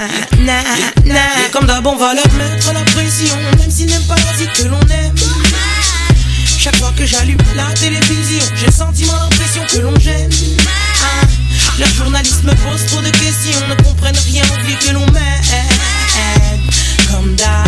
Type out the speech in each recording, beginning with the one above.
Comme d'hab on va leur mettre la pression, même s'ils n'aiment pas la vie que l'on aime. Chaque fois que j'allume la télévision, j'ai le sentiment, l'impression que l'on gêne. Leurs journalistes me posent trop de questions, ne comprennent rien au vie que l'on mène. Comme d'hab.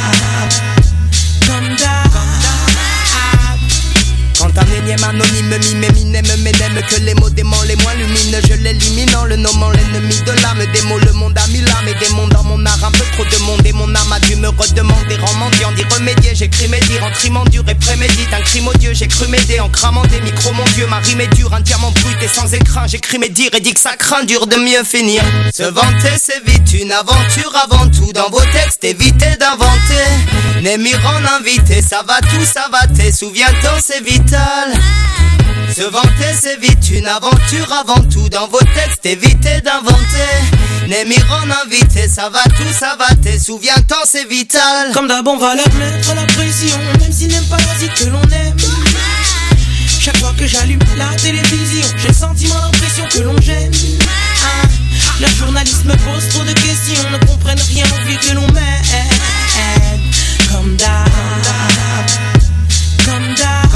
Quand un énième anonyme mime, m'aime que les mots démons les moins lumineux, je l'élimine en le nommant l'ennemi de l'âme. Des mots, le monde a mis l'âme et des mondes dans mon art. Un peu trop de monde et mon âme a dû me redemander. Rends mendiant d'y remédier, j'écris mes dires en trimant dur et prémédite. Un crime odieux, j'ai cru m'aider en cramant des micros. Mon Dieu, ma rime est dure, un diamant brut et sans écrin. J'écris mes dires et dis que ça craint dur de mieux finir. Se vanter, c'est vite une aventure avant tout. Dans vos textes, évitez d'inventer. N'émir en invité, ça va tout, ça va t'es. Souviens-t'en, c'est vital. Se vanter c'est vite une aventure avant tout. Dans vos textes évitez d'inventer. N'émir en invité, ça va tout, ça va t'es. Souviens-t'en c'est vital. Comme d'hab on va leur mettre la pression, même s'ils n'aiment pas la vie que l'on aime. Chaque fois que j'allume la télévision, j'ai le sentiment, l'impression que l'on gêne. Leurs journalistes me posent trop de questions, ne comprennent rien au vie que l'on mène. Comme d'hab. Comme d'hab.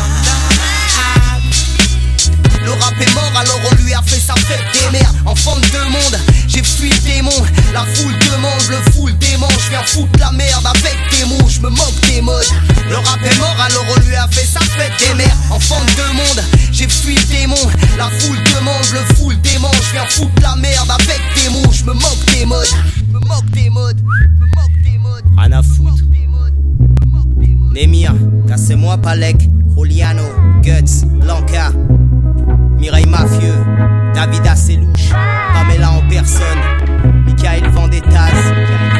Le rap est mort alors on lui a fait sa fête des mères. Enfant de deux mondes, j'ai fui le démon. La foule demande, le foule démon. Je viens foutre la merde avec des mots, je me moque des modes. Le rap est mort alors on lui a fait sa fête des mères. Enfant de deux mondes, j'ai fui le démon. La foule demande, le foule démon. Je viens foutre la merde avec des mots, je me moque des modes. Je me moque des modes, je me moque des modes. Rien à foutre. Némir, cassez-moi Palek, Juliano, Guts, Blanca, Mireille Mafieux, David Asselouche, Pamela en personne, Michael Vendettas.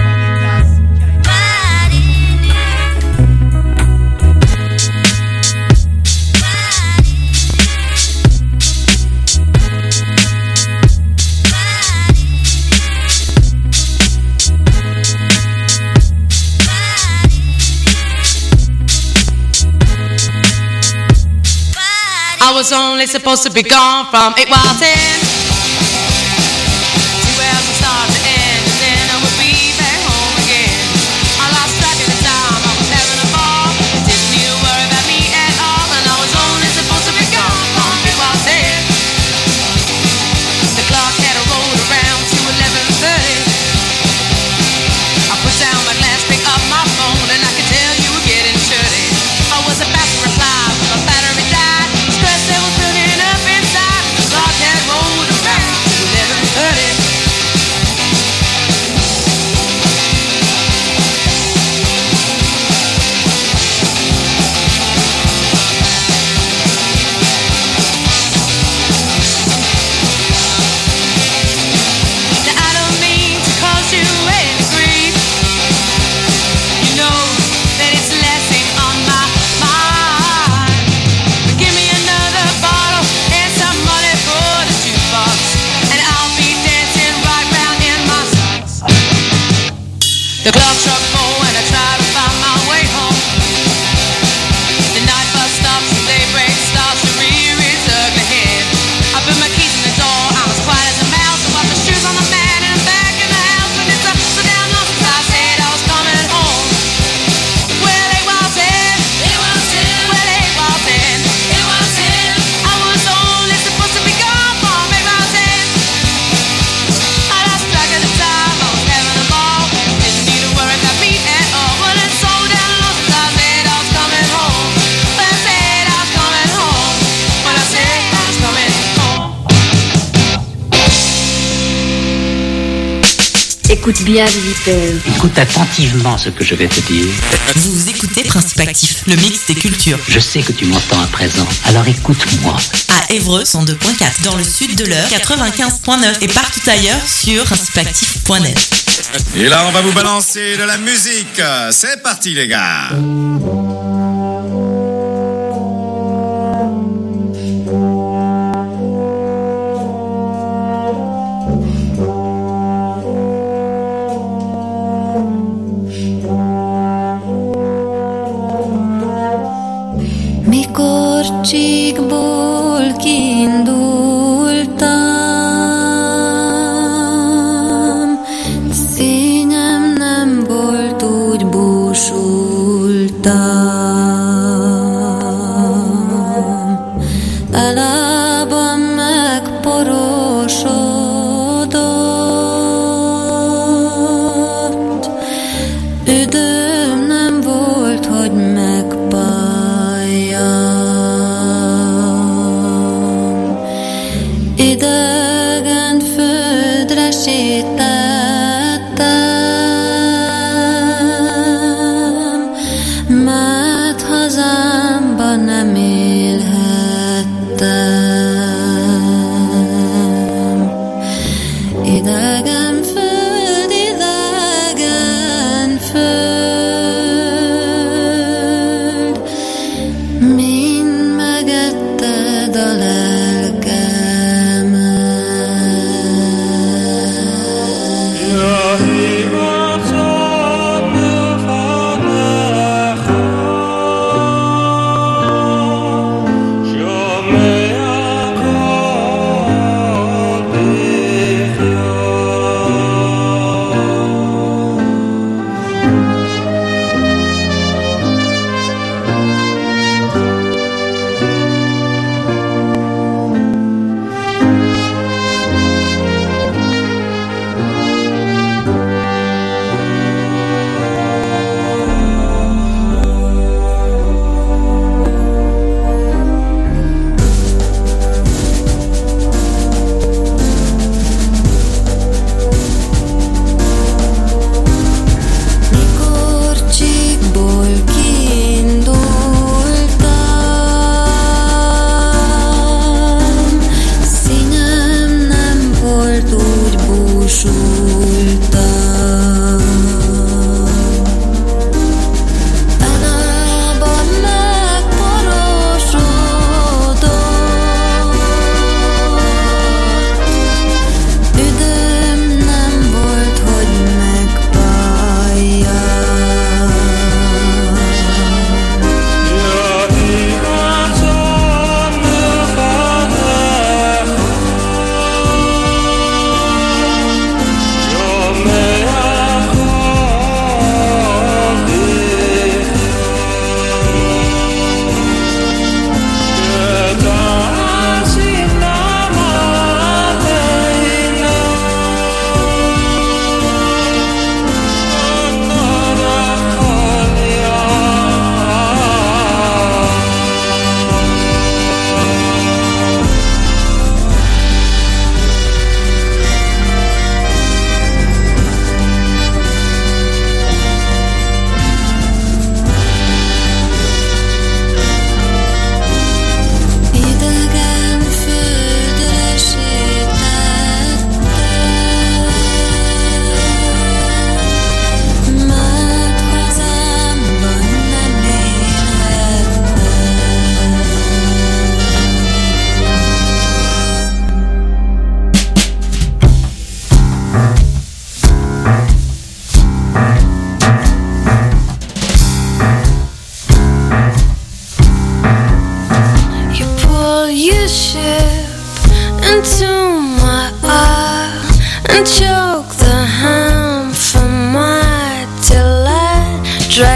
I was only supposed to be gone from 8 while 10. 2 hours from start to end, and then I would be back home again. I lost track of the time, I was having a ball. Didn't need to worry about me at all, and I was only supposed to be gone from 8 while 10. The clock had rolled around to 11:30. I put down my glass, picked up my phone, and I could tell you were getting dirty. I was about to reply, but my battery died. Stress that was building up inside. The clock had rolled around to 11:30. Now I don't mean to cause you any grief. You know that it's lessing on my mind. Give me another bottle and some money for the jukebox, and I'll be dancing right round in my socks. The clock struck 4 and I tried to find my way home. The night bus stops, the daybreak starts to rear its ugly head. I put my keys in the door, I'm as quiet as a mouse. I wipe my shoes on the mat and I'm back in the house. And it's so damn long since I said I was coming home. Well, 8 while 10. 8 while 10. Well, 8 while 10. 8 while 10. I was only supposed to be gone from 8 while 10. I lost track of the time, I was having a ball. Didn't need to worry about me at all. Well, it's so damn long since I said I was coming home. Well, I said I was coming home. Well, I said I was coming home. Écoute bien, visiteur. Écoute attentivement ce que je vais te dire. Vous écoutez Principe Actif, le mix des cultures. Je sais que tu m'entends à présent, alors écoute-moi. À Évreux, 102.4, dans le sud de l'Eure, 95.9 et partout ailleurs sur principeactif.net. Et là, on va vous balancer de la musique. C'est parti, les gars. Mikor csíkból kiindultam, szép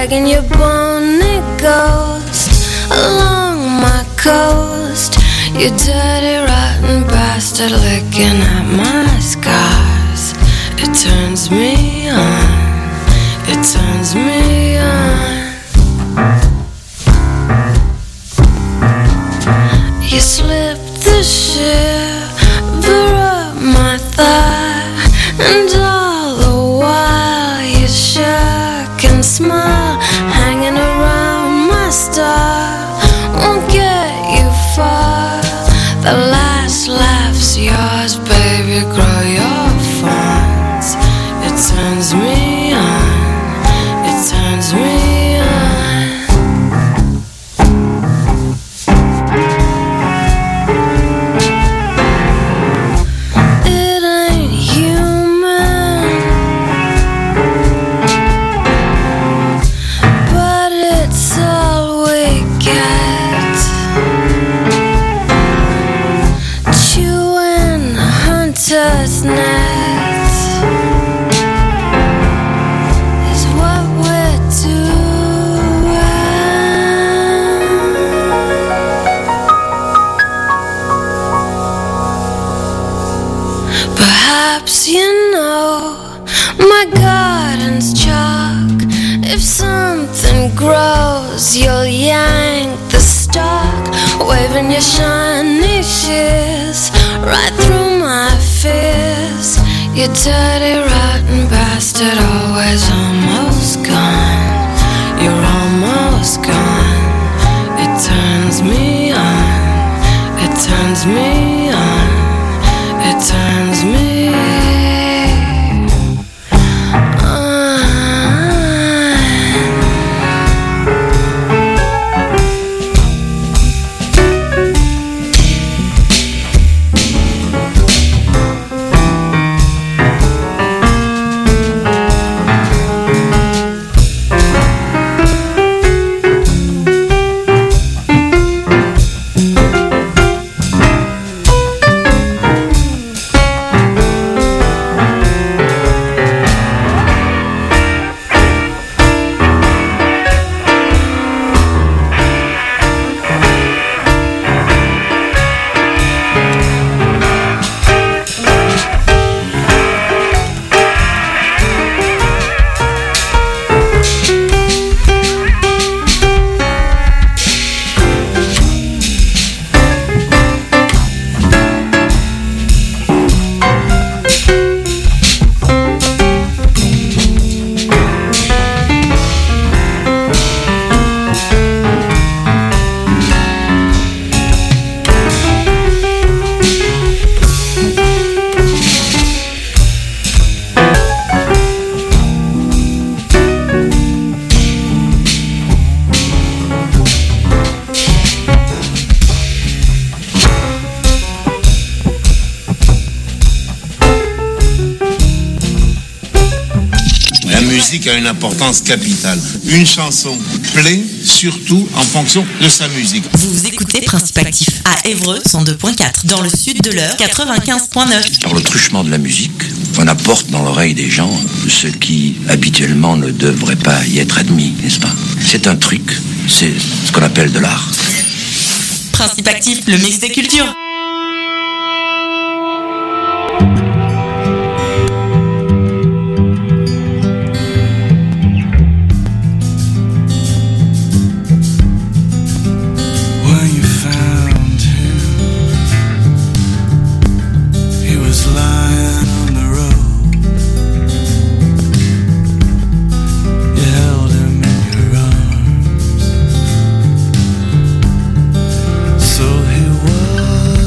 dragging your bony ghost along my coast. You dirty rotten bastard licking at my scars. It turns me on, it turns me on. You slipped the shiver up my thigh, and all the while you shook and smiled, hanging around my star. Won't get you far. The last laugh's yours, baby. Grow your fawns. It turns me on. It turns me on. It ain't human, but it's all we get. Chewing hunter's net is what we're doing. Perhaps you know my garden's chalk. If something grows, you'll yank the stalk, waving your shiny shears right through my fears. You dirty rotten bastard, always almost gone. You're almost gone. It turns me on. It turns me on. It turns me on. A une importance capitale. Une chanson plaît surtout en fonction de sa musique. Vous écoutez Principe Actif à Évreux 102.4, dans le sud de l'heure 95.9. Par le truchement de la musique, on apporte dans l'oreille des gens ce qui habituellement ne devrait pas y être admis, n'est-ce pas? C'est un truc, c'est ce qu'on appelle de l'art. Principe Actif, le mix des cultures. So he was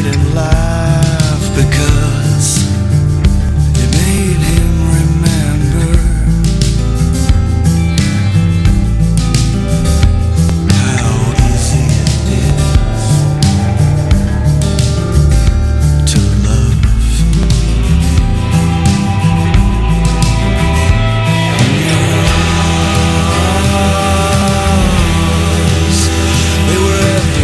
him laugh because it made him remember how easy it is to love. They were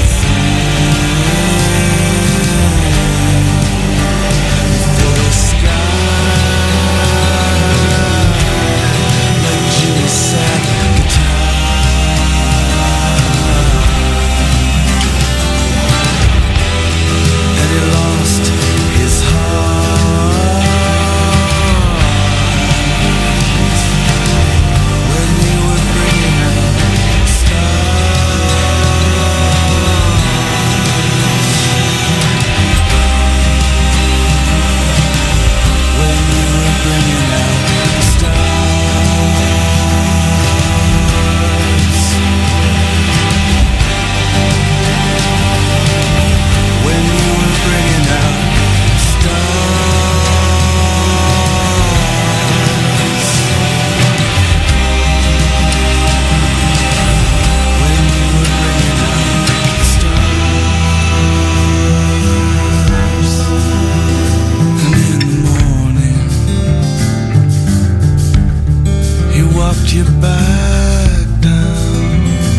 you back down.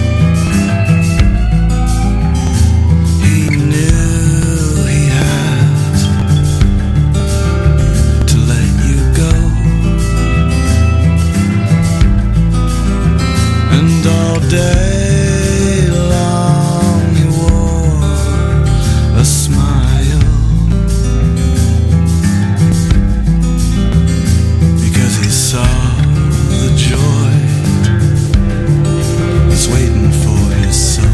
He knew he had to let you go, and all day long he wore a smile because he saw the joy that's waiting for his soul.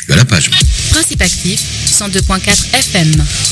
à la page. Principe Actif, 102.4 FM.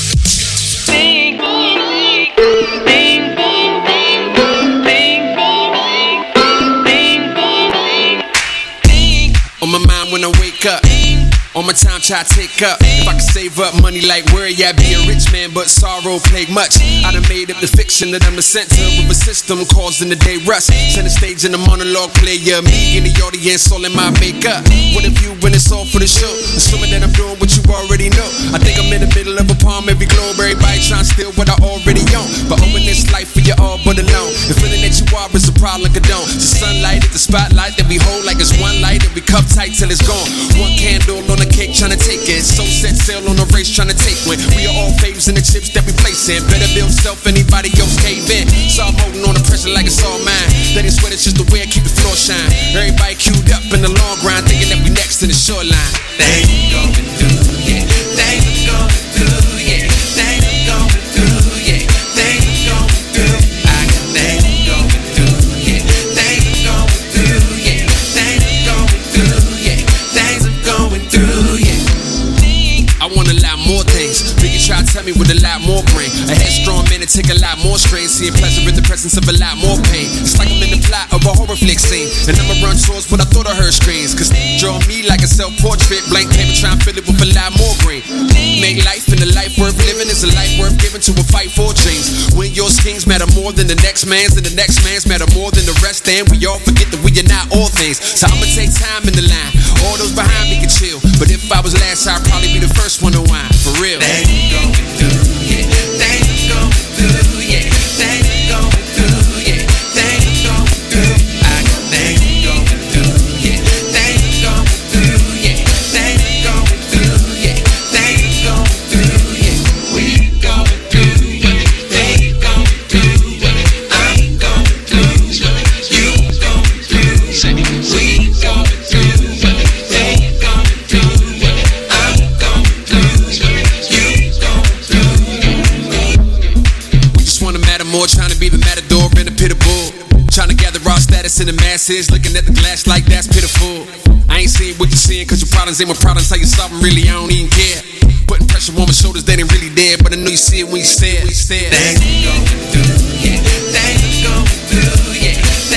On my mind when I wake up. On my time, try to take up. If I could save up money like where yeah, be a rich man, but sorrow plague much. I done made up the fiction that I'm the center of a system causing the day rust. Center stage in the monologue player, me in the audience, all in my makeup. What if you when it's all for the show? Assuming that I'm doing what you already know. I think I'm in the middle of a palm, every globe, everybody trying to steal what I already own. But owing this life for you all but alone. The feeling that you are is a problem, condone. The sunlight at the spotlight that we hold like it's one light and we cup tight till it's gone. One candle on the cake trying to take it. So set sail on a race trying to take one. We are all faves in the chips that we place in. Better build self, anybody else cave in. So I'm holding on the pressure like it's all mine. Let it sweat, it's just the way I keep the floor shine. Everybody queued up in the long grind, thinking that we next in the shoreline. Things going through, yeah. Things going through, yeah. Things going through, yeah. Things going through. I got things going through, yeah. Things going through, yeah. Things going through, yeah. Things are going through, yeah. I want a lot more things. Biggie try to tell me with a lot more brain. A headstrong man to take a lot more strain. Seeing pleasure in the presence of a lot more pain. It's like I'm in the plot of a horror flick scene. And I'ma run towards what I thought I heard screens. Cause draw me like a self-portrait. Blank paper trying to fill it with a lot more green. Make life and a life worth living is a life worth giving to a fight for dreams. When your schemes matter more than the next man's, and the next man's matter more than the rest, then we all forget that we are not all things. So I'ma take time in the line. All those behind me can chill. But if I was last, I'd probably be the first one to whine. For real. Things going through, yeah. Things going through, yeah. Things going through, yeah. Things going through. I got things going through, yeah. Things going through, yeah. Things going through, yeah. Things going through, yeah. We going through, they going through, I'm going through, you going through, we going through, they going through, I'm going through, you going through. We just wanna matter more, trying to be the matador in the pit of bull. Trying to gather raw status in the masses, looking at the glass like that's pitiful. I ain't seeing what you're seeing, cause your problems ain't my problems. Tell you something, really, I don't even care. Putting pressure on my shoulders, they ain't really there, but I know you see it when you stare. Things going through, yeah. Things going through, yeah.